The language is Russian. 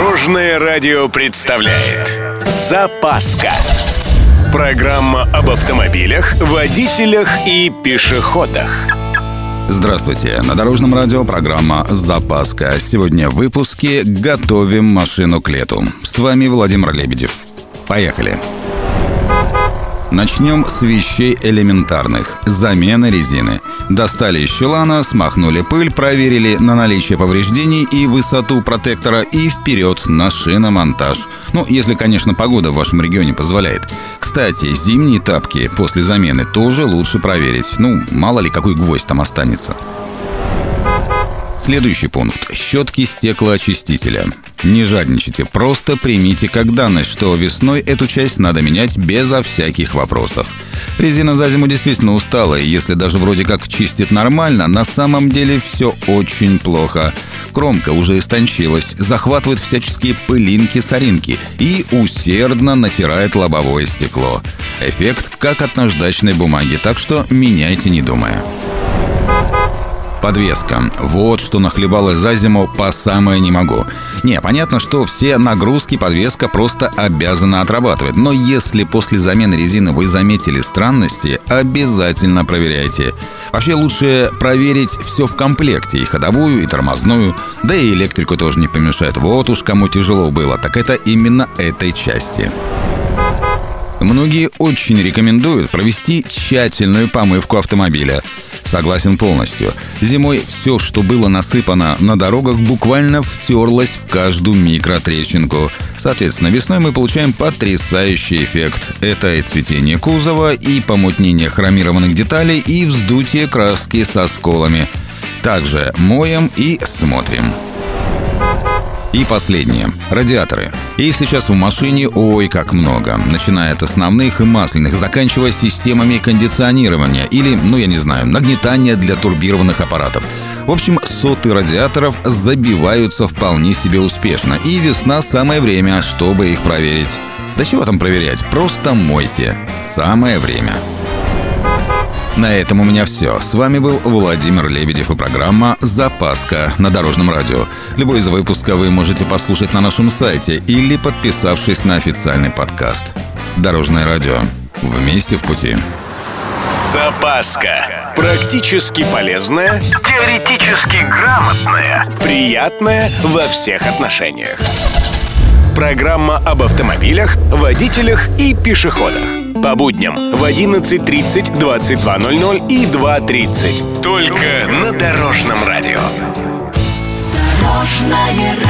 Дорожное радио представляет «Запаска». Программа об автомобилях, водителях и пешеходах. Здравствуйте, на Дорожном радио программа «Запаска». Сегодня в выпуске «Готовим машину к лету». С вами Владимир Лебедев. Поехали! Начнем с вещей элементарных. Замена резины. Достали из чулана, смахнули пыль, проверили на наличие повреждений и высоту протектора, и вперед на шиномонтаж. Если, конечно, погода в вашем регионе позволяет. Кстати, зимние тапки после замены тоже лучше проверить. Мало ли какой гвоздь там останется. Следующий пункт. Щетки стеклоочистителя. Не жадничайте, просто примите как данность, что весной эту часть надо менять безо всяких вопросов. Резина за зиму действительно устала, и если даже вроде как чистит нормально, на самом деле все очень плохо. Кромка уже истончилась, захватывает всяческие пылинки, соринки и усердно натирает лобовое стекло. Эффект как от наждачной бумаги, так что меняйте не думая. Подвеска. Вот что нахлебалось за зиму по самое не могу. Понятно, что все нагрузки подвеска просто обязана отрабатывать. Но если после замены резины вы заметили странности, обязательно проверяйте. Вообще лучше проверить все в комплекте, и ходовую, и тормозную. Да и электрику тоже не помешает. Вот уж кому тяжело было, так это именно этой части. Многие очень рекомендуют провести тщательную помывку автомобиля. Согласен полностью. Зимой все, что было насыпано на дорогах, буквально втерлось в каждую микротрещинку. Соответственно, весной мы получаем потрясающий эффект. Это и цветение кузова, и помутнение хромированных деталей, и вздутие краски со сколами. Также моем и смотрим. И последнее. Радиаторы. Их сейчас в машине ой как много. Начиная от основных и масляных, заканчивая системами кондиционирования или, нагнетания для турбированных аппаратов. В общем, соты радиаторов забиваются вполне себе успешно. И весна самое время, чтобы их проверить. Да чего там проверять? Просто мойте. Самое время. На этом у меня все. С вами был Владимир Лебедев и программа «Запаска» на Дорожном радио. Любой из выпусков вы можете послушать на нашем сайте или подписавшись на официальный подкаст. Дорожное радио. Вместе в пути. «Запаска». Практически полезная, теоретически грамотная, приятная во всех отношениях. Программа об автомобилях, водителях и пешеходах. По будням в 11:30, 22:00 и 2:30. Только на Дорожном радио. Дорожное радио.